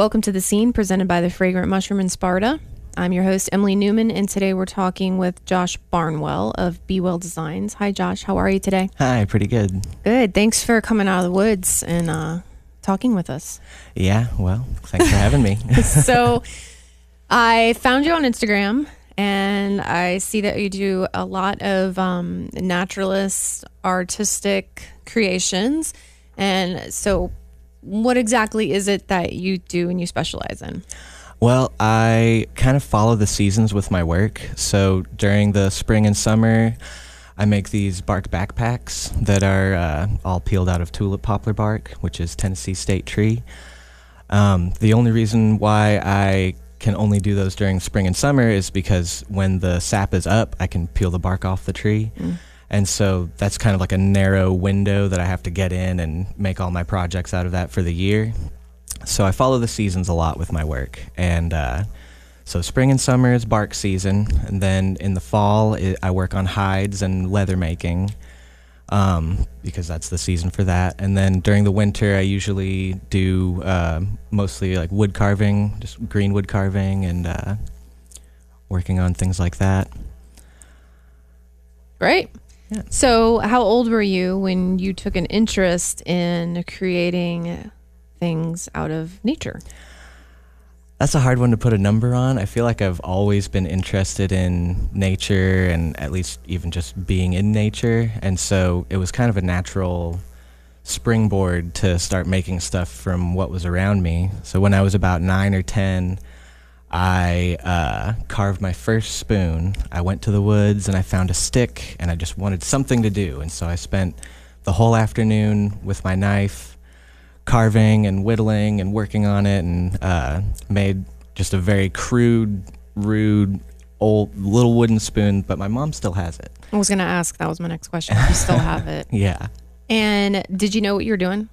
Welcome to The Scene, presented by the Fragrant Mushroom in Sparta. I'm your host, Emily Newman, and today we're talking with Josh Barnwell of Be Well Designs. Hi, Josh. How are you today? Hi, pretty good. Good. Thanks for coming out of the woods and talking with us. Yeah, well, thanks for having me. So I found you on Instagram, and I see that you do a lot of naturalist, artistic creations. And so what exactly is it that you do and you specialize in? Well, I kind of follow the seasons with my work. So during the spring and summer, I make these bark backpacks that are all peeled out of tulip poplar bark, which is Tennessee state tree. The only reason why I can only do those during spring and summer is because when the sap is up, I can peel the bark off the tree. And so that's kind of like a narrow window that I have to get in and make all my projects out of that for the year. So I follow the seasons a lot with my work. And so spring and summer is bark season. And then in the fall, I work on hides and leather making because that's the season for that. And then during the winter, I usually do mostly like wood carving, just green wood carving and working on things like that. Great. Yeah. So how old were you when you took an interest in creating things out of nature? That's a hard one to put a number on. I feel like I've always been interested in nature and at least even just being in nature. And so it was kind of a natural springboard to start making stuff from what was around me. So when I was about 9 or 10, I carved my first spoon. I went to the woods and I found a stick and I just wanted something to do. And so I spent the whole afternoon with my knife carving and whittling and working on it and made just a very crude, rude, old little wooden spoon, but my mom still has it. I was going to ask, that was my next question. If you still have it. Yeah. And did you know what you were doing?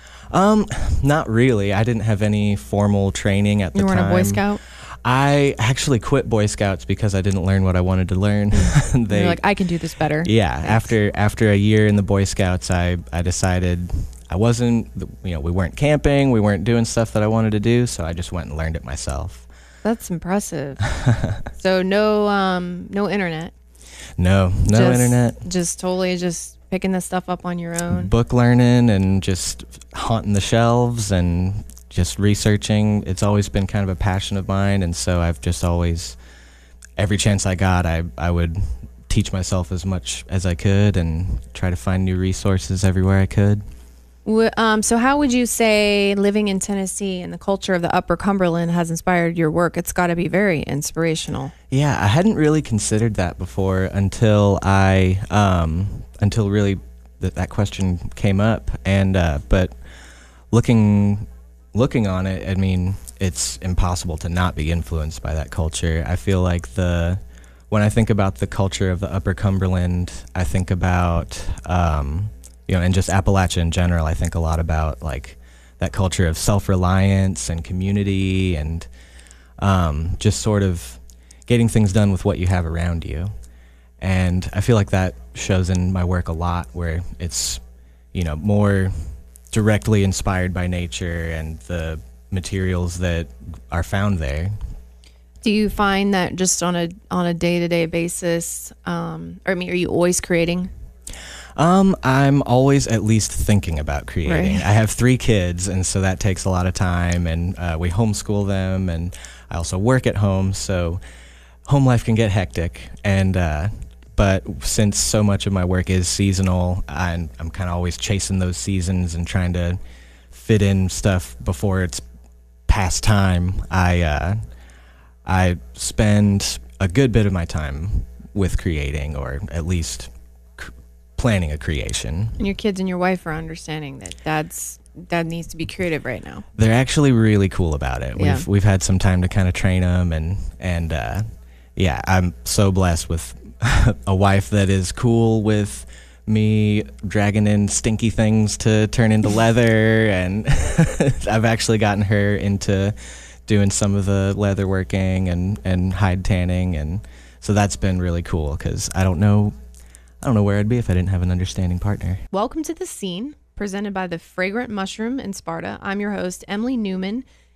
Not really. I didn't have any formal training at the time. You weren't a Boy Scout? I actually quit Boy Scouts because I didn't learn what I wanted to learn. You're like, I can do this better. Yeah. Thanks. After a year in the Boy Scouts, I decided I wasn't, we weren't camping, we weren't doing stuff that I wanted to do, so I just went and learned it myself. That's impressive. So no internet. No internet. Just totally just picking this stuff up on your own. Book learning and just haunting the shelves and just researching. It's always been kind of a passion of mine, and so I've just always, every chance I got, I would teach myself as much as I could and try to find new resources everywhere I could. So how would you say living in Tennessee and the culture of the Upper Cumberland has inspired your work? It's got to be very inspirational. Yeah, I hadn't really considered that before until really that question came up. And but looking on it, I mean, it's impossible to not be influenced by that culture. I feel like when I think about the culture of the Upper Cumberland, I think about and just Appalachia in general. I think a lot about like that culture of self-reliance and community and just sort of getting things done with what you have around you. And I feel like that shows in my work a lot, where it's, more directly inspired by nature and the materials that are found there. Do you find that just on a day-to-day basis, are you always creating? I'm always at least thinking about creating. Right. I have 3 kids, and so that takes a lot of time, and we homeschool them, and I also work at home, so home life can get hectic. And but since so much of my work is seasonal, I'm kind of always chasing those seasons and trying to fit in stuff before it's past time. I spend a good bit of my time with creating, or at least planning a creation. And your kids and your wife are understanding that dad needs to be creative right now. They're actually really cool about it. Yeah. We've had some time to kind of train them, and yeah, I'm so blessed with a wife that is cool with me dragging in stinky things to turn into leather, and I've actually gotten her into doing some of the leather working and hide tanning, and so that's been really cool because I don't know where I'd be if I didn't have an understanding partner. Welcome to The Scene, presented by the Fragrant Mushroom in Sparta. I'm your host, Emily Newman,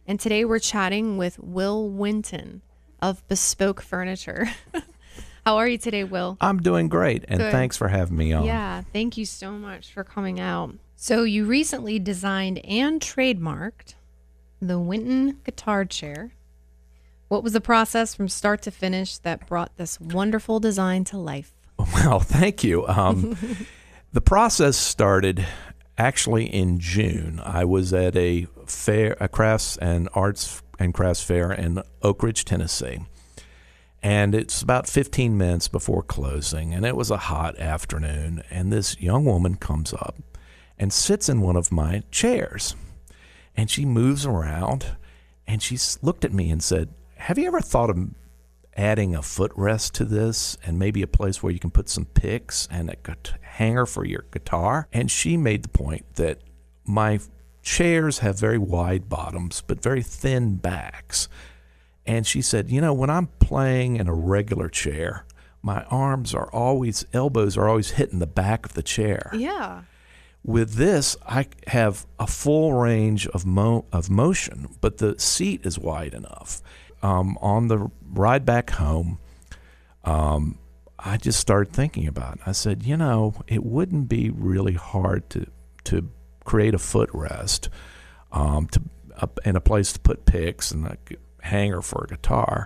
And today we're chatting with Will Winton of Bespoke Furniture. How are you today, Will? I'm doing great, and Good. thanks for having me on. Yeah, thank you so much for coming out. So you recently designed and trademarked the Winton guitar chair. What was the process from start to finish that brought this wonderful design to life? Well, thank you. The process started actually in June. I was at a fair, a crafts and arts and crafts fair in Oak Ridge, Tennessee. And it's about 15 minutes before closing, and it was a hot afternoon, and this young woman comes up and sits in one of my chairs. And she moves around, and she looked at me and said, "Have you ever thought of adding a footrest to this and maybe a place where you can put some picks and a hanger for your guitar?" And she made the point that my chairs have very wide bottoms but very thin backs. And she said, when I'm playing in a regular chair, my elbows are always hitting the back of the chair. Yeah. With this, I have a full range of motion, but the seat is wide enough. On the ride back home, I just started thinking about it. I said, it wouldn't be really hard to create a footrest, and a place to put picks and a hanger for a guitar.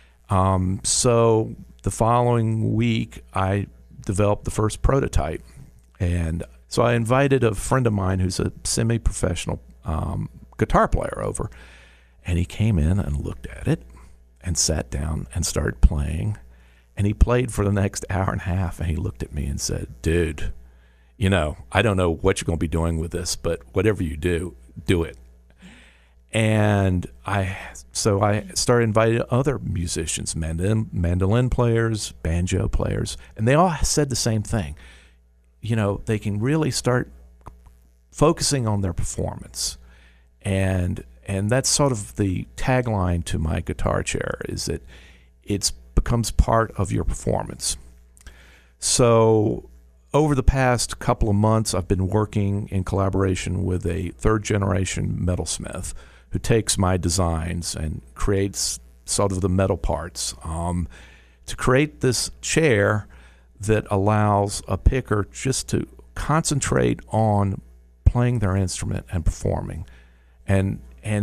So the following week, I developed the first prototype, and so I invited a friend of mine who's a semi-professional guitar player over, and he came in and looked at it and sat down and started playing, and he played for the next hour and a half, and he looked at me and said, "Dude, I don't know what you're going to be doing with this, but whatever you do, do it." And so I started inviting other musicians, mandolin players, banjo players, and they all said the same thing. They can really start focusing on their performance. And that's sort of the tagline to my guitar chair, is that it becomes part of your performance. So over the past couple of months, I've been working in collaboration with a third-generation metalsmith who takes my designs and creates sort of the metal parts to create this chair that allows a picker just to concentrate on playing their instrument and performing, and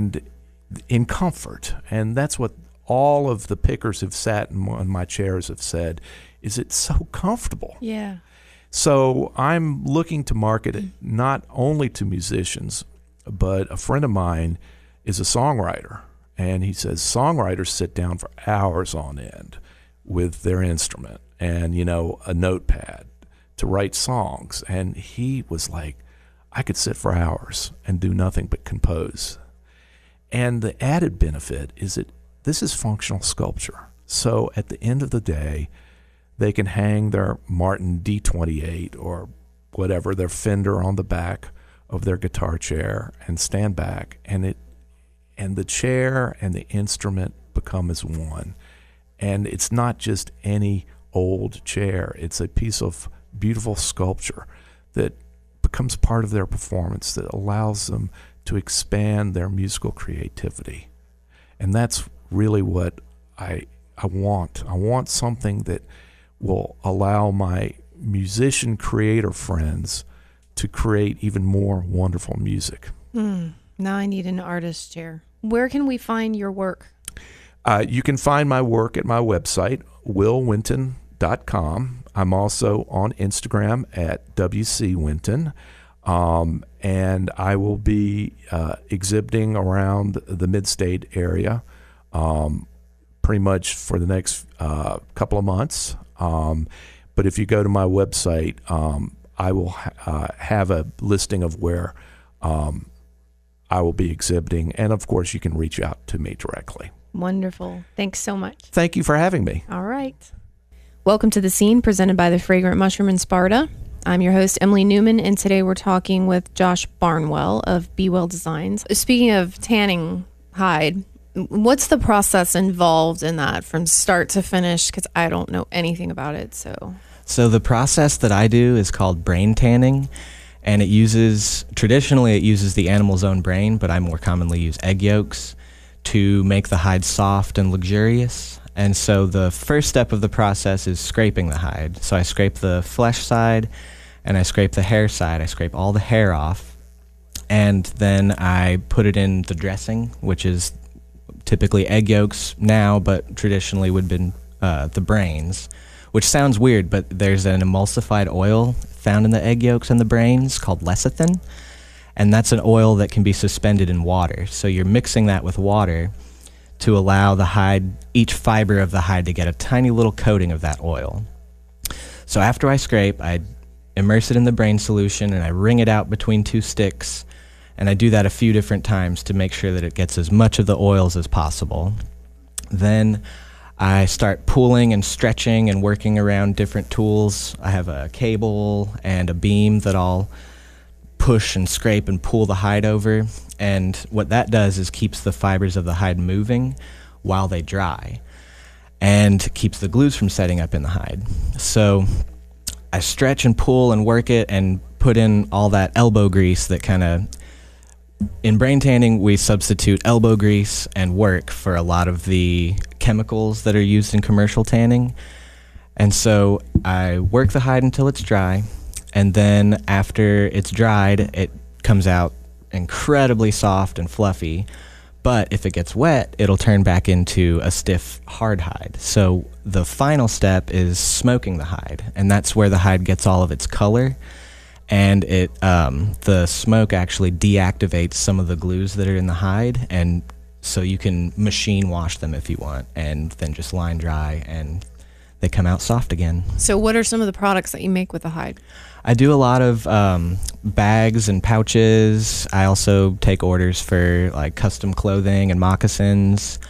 in comfort. And that's what all of the pickers who've sat in my chairs have said, is it's so comfortable. Yeah. So I'm looking to market it not only to musicians, but a friend of mine is a songwriter, and he says songwriters sit down for hours on end with their instrument and a notepad to write songs. And he was like, I could sit for hours and do nothing but compose. And the added benefit is that this is functional sculpture. So at the end of the day, they can hang their Martin D28 or whatever, their Fender, on the back of their guitar chair and stand back, and the chair and the instrument become as one. And it's not just any old chair. It's a piece of beautiful sculpture that becomes part of their performance, that allows them to expand their musical creativity. And that's really what I want. I want something that will allow my musician creator friends to create even more wonderful music. Now I need an artist chair. Where can we find your work? You can find my work at my website, willwinton.com. I'm also on Instagram at WCWinton. And I will be exhibiting around the mid-state area pretty much for the next couple of months. But if you go to my website, I will have a listing of where I will be exhibiting. And, of course, you can reach out to me directly. Wonderful. Thanks so much. Thank you for having me. All right. Welcome to The Scene, presented by the Fragrant Mushroom in Sparta. I'm your host, Emily Newman, and today we're talking with Josh Barnwell of Be Well Designs. Speaking of tanning hide, what's the process involved in that from start to finish? Because I don't know anything about it. So the process that I do is called brain tanning, and traditionally it uses the animal's own brain, but I more commonly use egg yolks. to make the hide soft and luxurious. And so the first step of the process is scraping the hide. So I scrape the flesh side and I scrape the hair side. I scrape all the hair off. And then I put it in the dressing, which is typically egg yolks now, but traditionally would have been the brains, which sounds weird, but there's an emulsified oil found in the egg yolks and the brains called lecithin. And that's an oil that can be suspended in water. So you're mixing that with water to allow the hide, each fiber of the hide, to get a tiny little coating of that oil. So after I scrape, I immerse it in the brain solution and I wring it out between two sticks. And I do that a few different times to make sure that it gets as much of the oils as possible. Then I start pulling and stretching and working around different tools. I have a cable and a beam that I'll push and scrape and pull the hide over. And what that does is keeps the fibers of the hide moving while they dry and keeps the glues from setting up in the hide. So I stretch and pull and work it and put in all that elbow grease that kind of, in brain tanning, we substitute elbow grease and work for a lot of the chemicals that are used in commercial tanning. And so I work the hide until it's dry. And then after it's dried, it comes out incredibly soft and fluffy. But if it gets wet, it'll turn back into a stiff, hard hide. So the final step is smoking the hide. And that's where the hide gets all of its color. And the smoke actually deactivates some of the glues that are in the hide. And so you can machine wash them if you want, and then just line dry, and they come out soft again. So what are some of the products that you make with the hide? I do a lot of bags and pouches. I also take orders for like custom clothing and moccasins.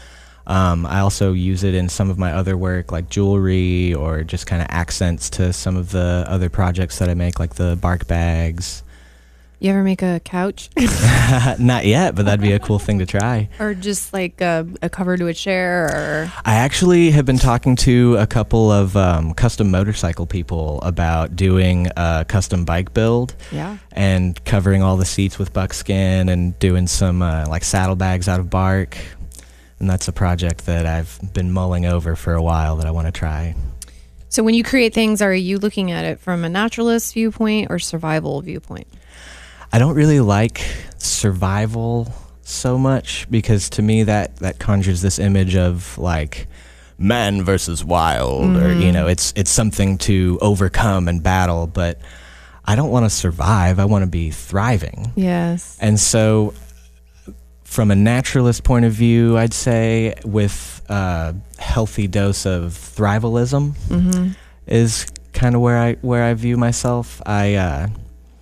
I also use it in some of my other work, like jewelry or just kind of accents to some of the other projects that I make, like the bark bags. You ever make a couch? Not yet, but that'd be a cool thing to try. Or just like a cover to a chair? Or I actually have been talking to a couple of custom motorcycle people about doing a custom bike build. Yeah. And covering all the seats with buckskin and doing some like saddlebags out of bark. And that's a project that I've been mulling over for a while that I want to try. So when you create things, are you looking at it from a naturalist viewpoint or survival viewpoint? I don't really like survival so much, because to me that conjures this image of like man versus wild, or it's something to overcome and battle, but I don't want to survive. I want to be thriving. Yes. And so from a naturalist point of view, I'd say with a healthy dose of thrivalism is kind of where I view myself. I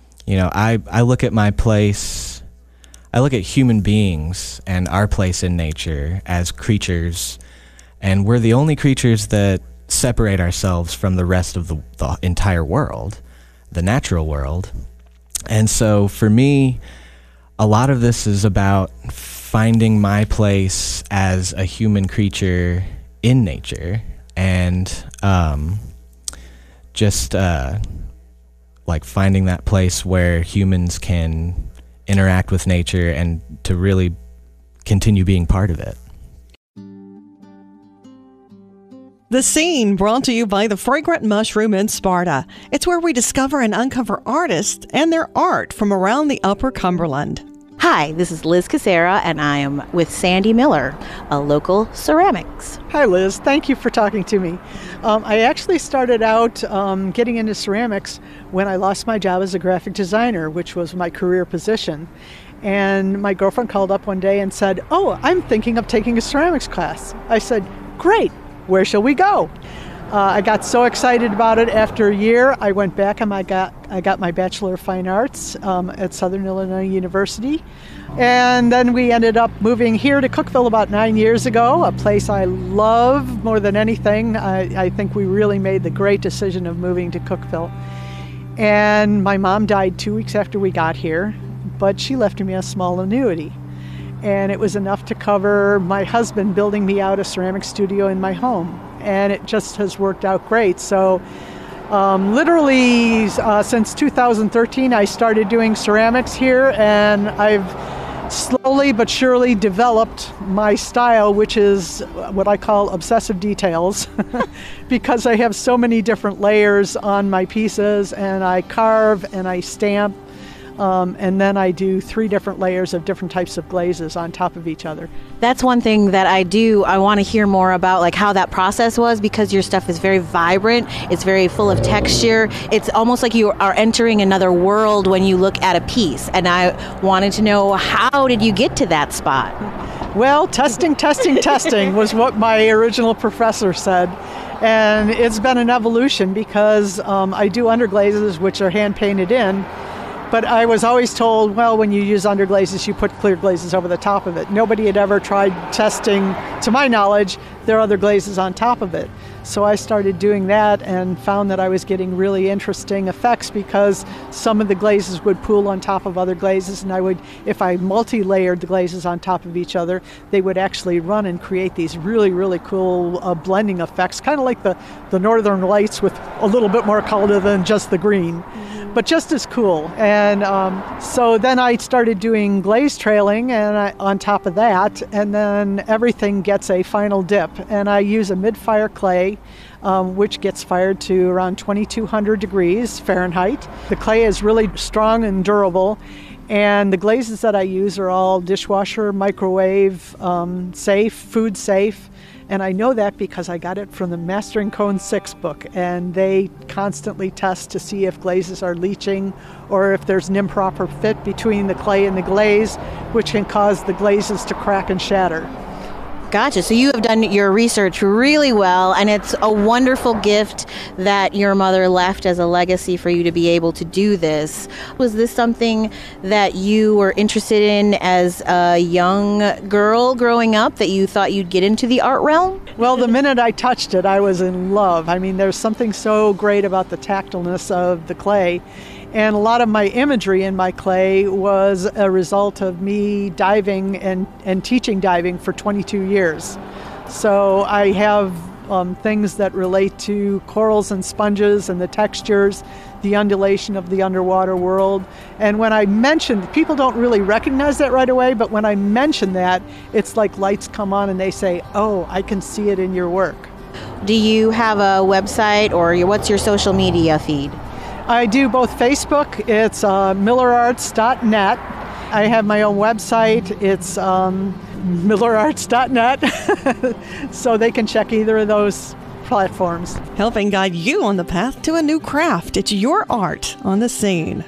look at my place, I look at human beings and our place in nature as creatures, and we're the only creatures that separate ourselves from the rest of the entire world, the natural world. And so for me, a lot of this is about finding my place as a human creature in nature, and like finding that place where humans can interact with nature and to really continue being part of it. The Scene, brought to you by the Fragrant Mushroom in Sparta. It's where we discover and uncover artists and their art from around the Upper Cumberland. Hi, this is Liz Casera, and I am with Sandy Miller, a local ceramics. Hi, Liz. Thank you for talking to me. I actually started out getting into ceramics when I lost my job as a graphic designer, which was my career position. And my girlfriend called up one day and said, "Oh, I'm thinking of taking a ceramics class." I said, "Great. Where shall we go?" I got so excited about it. After a year, I went back and I got my Bachelor of Fine Arts at Southern Illinois University. And then we ended up moving here to Cookeville about 9 years ago, a place I love more than anything. I think we really made the great decision of moving to Cookeville. And my mom died 2 weeks after we got here, but she left me a small annuity. And it was enough to cover my husband building me out a ceramic studio in my home. And it just has worked out great. So literally since 2013, I started doing ceramics here, and I've slowly but surely developed my style, which is what I call obsessive details, because I have so many different layers on my pieces, and I carve and I stamp, and then I do 3 different layers of different types of glazes on top of each other. That's one thing that I want to hear more about, like how that process was, because your stuff is very vibrant. It's very full of texture. It's almost like you are entering another world when you look at a piece. And I wanted to know, how did you get to that spot? Well, testing was what my original professor said. And it's been an evolution because I do underglazes, which are hand painted in. But I was always told, well, when you use underglazes, you put clear glazes over the top of it. Nobody had ever tried testing, to my knowledge, their other glazes on top of it. So I started doing that and found that I was getting really interesting effects because some of the glazes would pool on top of other glazes, and if I multi-layered the glazes on top of each other, they would actually run and create these really, really cool blending effects, kind of like the Northern Lights with a little bit more color than just the green. But just as cool. And so then I started doing glaze trailing and on top of that, and then everything gets a final dip. And I use a mid-fire clay, which gets fired to around 2200 degrees Fahrenheit. The clay is really strong and durable. And the glazes that I use are all dishwasher, microwave safe, food safe. And I know that because I got it from the Mastering Cone 6 book, and they constantly test to see if glazes are leaching or if there's an improper fit between the clay and the glaze, which can cause the glazes to crack and shatter. Gotcha. So you have done your research really well, and it's a wonderful gift that your mother left as a legacy for you to be able to do this. Was this something that you were interested in as a young girl growing up, that you thought you'd get into the art realm? Well, the minute I touched it, I was in love. I mean, there's something so great about the tactileness of the clay. And a lot of my imagery in my clay was a result of me diving and teaching diving for 22 years. So I have things that relate to corals and sponges and the textures, the undulation of the underwater world. And when I mentioned, people don't really recognize that right away, but when I mention that, it's like lights come on and they say, oh, I can see it in your work. Do you have a website, or what's your social media feed? I do both Facebook, it's millerarts.net. I have my own website, it's millerarts.net, so they can check either of those platforms. Helping guide you on the path to a new craft. It's your art on the scene.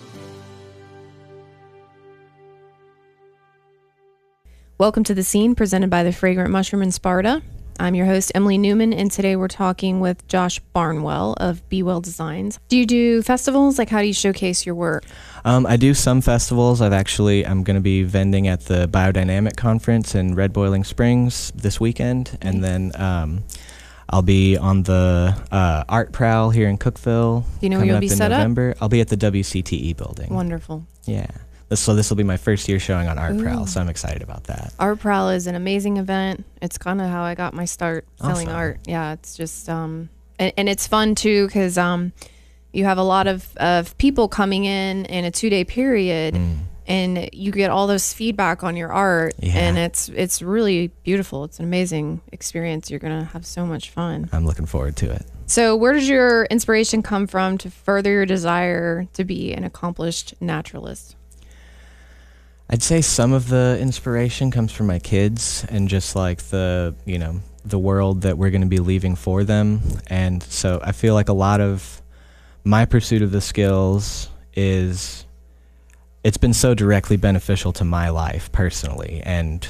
Welcome to The Scene, presented by the Fragrant Mushroom in Sparta. I'm your host, Emily Newman, and today we're talking with Josh Barnwell of Be Well Designs. Do you do festivals? Like, how do you showcase your work? I do some festivals. I'm going to be vending at the Biodynamic Conference in Red Boiling Springs this weekend, and then I'll be on the Art Prowl here in Cookeville. Do you know where you'll be set November. I'll be at the WCTE building. Wonderful. Yeah. So this will be my first year showing on Art Prowl, so I'm excited about that. Art Prowl is an amazing event. It's kind of how I got my start selling art. Yeah, it's just, and it's fun too, because you have a lot of people coming in a 2-day period, and you get all this feedback on your art, and it's really beautiful. It's an amazing experience. You're going to have so much fun. I'm looking forward to it. So where does your inspiration come from to further your desire to be an accomplished naturalist? I'd say some of the inspiration comes from my kids and just like the world that we're going to be leaving for them. And so I feel like a lot of my pursuit of the skills it's been so directly beneficial to my life personally. And,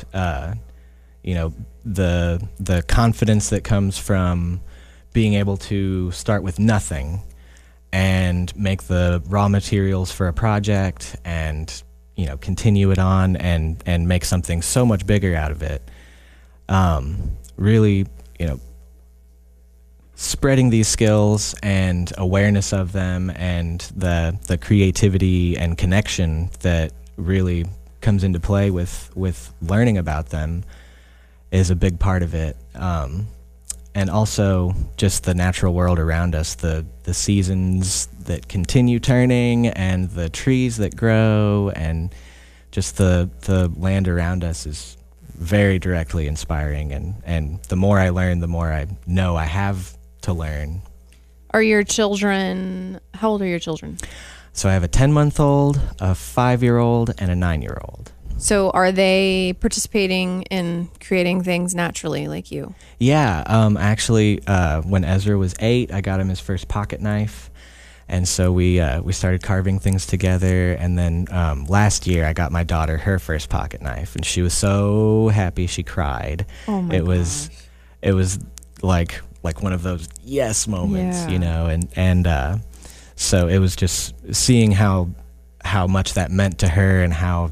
the confidence that comes from being able to start with nothing and make the raw materials for a project and continue it on and make something so much bigger out of it. Really, spreading these skills and awareness of them and the creativity and connection that really comes into play with learning about them is a big part of it. And also just the natural world around us, the seasons that continue turning and the trees that grow and just the land around us is very directly inspiring, and the more I learn, the more I know I have to learn. Are your children, how old are your children? So I have a 10-month-old, a 5-year-old, and a 9-year-old. So are they participating in creating things naturally like you? Yeah, actually, when Ezra was 8, I got him his first pocket knife. And so we started carving things together, and then last year I got my daughter her first pocket knife, and she was so happy she cried. Oh my gosh. It was like one of those yes moments, Yeah. and so it was just seeing how much that meant to her, and how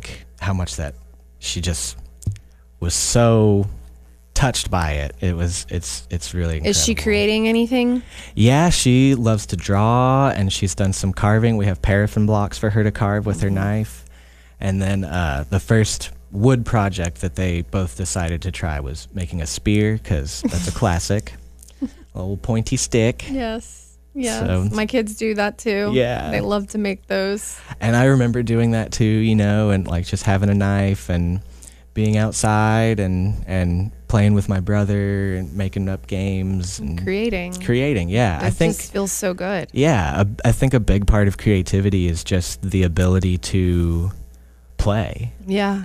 much that she just was so touched by it. It's really incredible. Is she creating anything? Yeah, she loves to draw, and she's done some carving. We have paraffin blocks for her to carve with her knife. And then the first wood project that they both decided to try was making a spear, because that's a classic. A little pointy stick. Yes. So- My kids do that too. Yeah. They love to make those. And I remember doing that too, and like just having a knife and being outside and playing with my brother and making up games and Creating. Yeah. I think just feels so good. Yeah, I think a big part of creativity is just the ability to play. Yeah.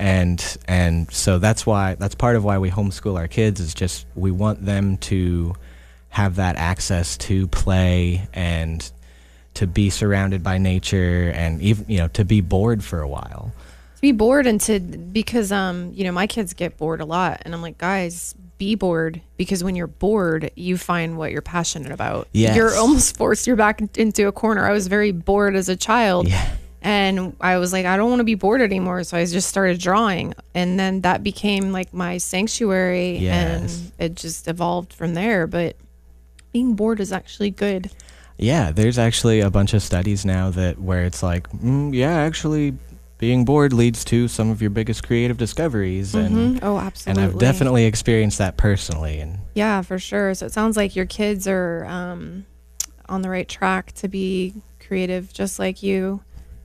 And so that's part of why we homeschool our kids, is just we want them to have that access to play and to be surrounded by nature, and even to be bored for a while. To be bored, and because my kids get bored a lot, and I'm like, guys, be bored, because when you're bored, you find what you're passionate about. Yes. You're almost forced your back into a corner. I was very bored as a child. Yeah. And I was like, I don't want to be bored anymore. So I just started drawing. And then that became like my sanctuary. Yes. And it just evolved from there. But being bored is actually good. Yeah, there's actually a bunch of studies now where it's like, actually being bored leads to some of your biggest creative discoveries. And Oh, absolutely. And I've definitely experienced that personally. And yeah, for sure. So it sounds like your kids are on the right track to be creative just like you,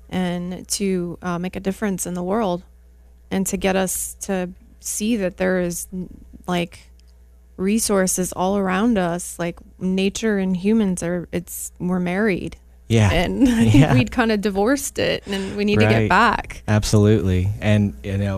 and to make a difference in the world, and to get us to see that there is like resources all around us, like nature and humans we're married. Yeah. And I think we'd kind of divorced it, and we need to get back. Absolutely. And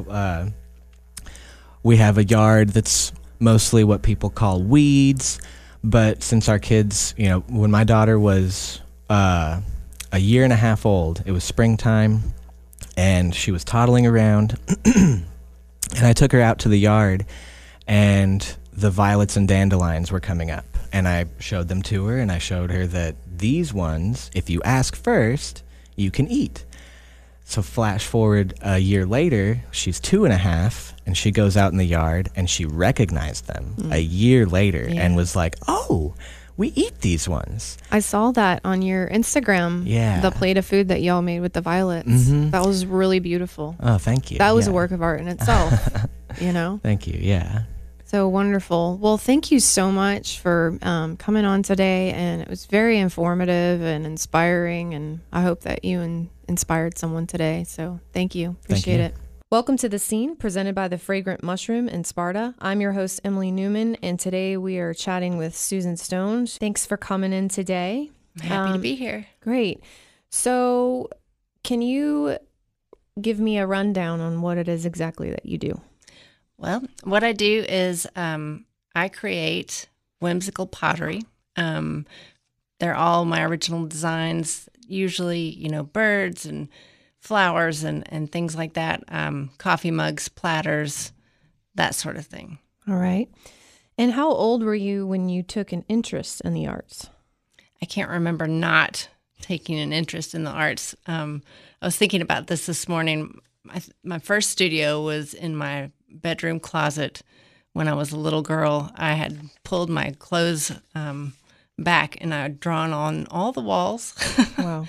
we have a yard that's mostly what people call weeds, but since our kids, when my daughter was a year and a half old, it was springtime, and she was toddling around, and I took her out to the yard, and the violets and dandelions were coming up, and I showed them to her, and I showed her that these ones, if you ask first, you can eat. So flash forward a year later, she's 2.5, and she goes out in the yard, and she recognized them a year later and was like, oh, we eat these ones. I saw that on your Instagram. Yeah. The plate of food that y'all made with the violets. That was really beautiful. Oh, thank you. That was a work of art in itself, Thank you, yeah. So wonderful. Well, thank you so much for coming on today, and it was very informative and inspiring, and I hope that you inspired someone today. So thank you. Appreciate it. Welcome to The Scene, presented by the Fragrant Mushroom in Sparta. I'm your host, Emily Newman, and today we are chatting with Susan Stone. Thanks for coming in today. Happy to be here. Great. So can you give me a rundown on what it is exactly that you do? Well, what I do is I create whimsical pottery. They're all my original designs, usually, birds and flowers and things like that, coffee mugs, platters, that sort of thing. All right. And how old were you when you took an interest in the arts? I can't remember not taking an interest in the arts. I was thinking about this morning. My first studio was in my bedroom closet when I was a little girl. I had pulled my clothes back, and I had drawn on all the walls. Wow.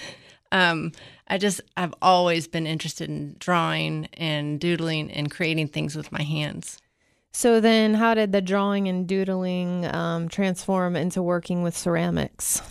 I've always been interested in drawing and doodling and creating things with my hands. So then how did the drawing and doodling transform into working with ceramics?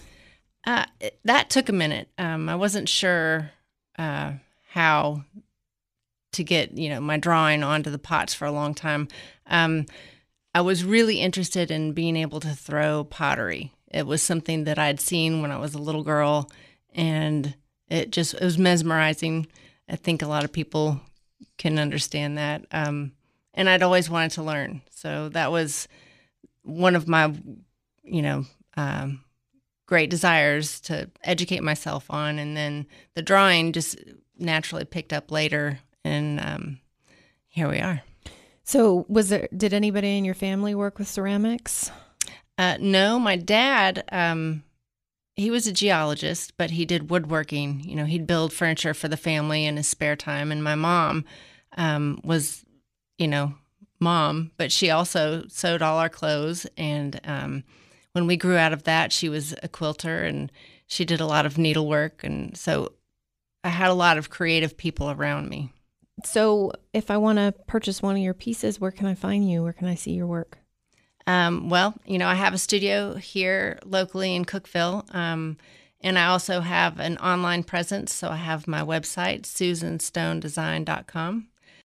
That took a minute. I wasn't sure how to get, my drawing onto the pots for a long time. I was really interested in being able to throw pottery. It was something that I'd seen when I was a little girl, and it was mesmerizing. I think a lot of people can understand that. And I'd always wanted to learn. So that was one of my, great desires to educate myself on. And then the drawing just naturally picked up later. And here we are. So did anybody in your family work with ceramics? No, my dad, he was a geologist, but he did woodworking. He'd build furniture for the family in his spare time. And my mom was, mom, but she also sewed all our clothes. And when we grew out of that, she was a quilter and she did a lot of needlework. And so I had a lot of creative people around me. So if I want to purchase one of your pieces, where can I find you? Where can I see your work? Well, I have a studio here locally in Cookeville, and I also have an online presence. So I have my website, susanstonedesign.com.